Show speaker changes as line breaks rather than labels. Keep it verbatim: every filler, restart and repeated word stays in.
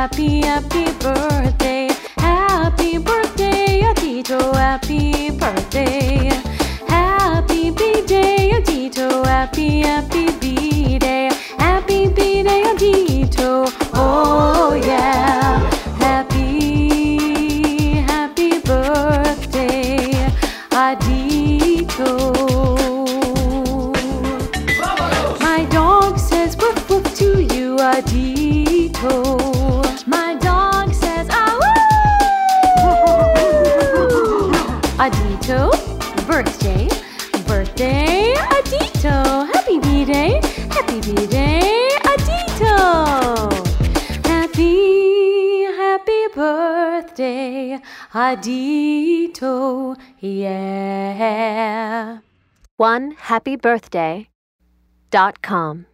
happy, happy birthday. Happy birthday, Adito, happy birthday. Happy B-Day, Adito, happy, happy B-Day. Happy B-Day, Adito, oh yeah. Happy, happy birthday, Adito. My dog says woof woof to you, Adito. My dog says ah woo. Adito, birthday, birthday, Adito. Happy B-Day, happy B-Day, Adito. Happy, happy birthday, Adito, yeah.
one happy birthday dot com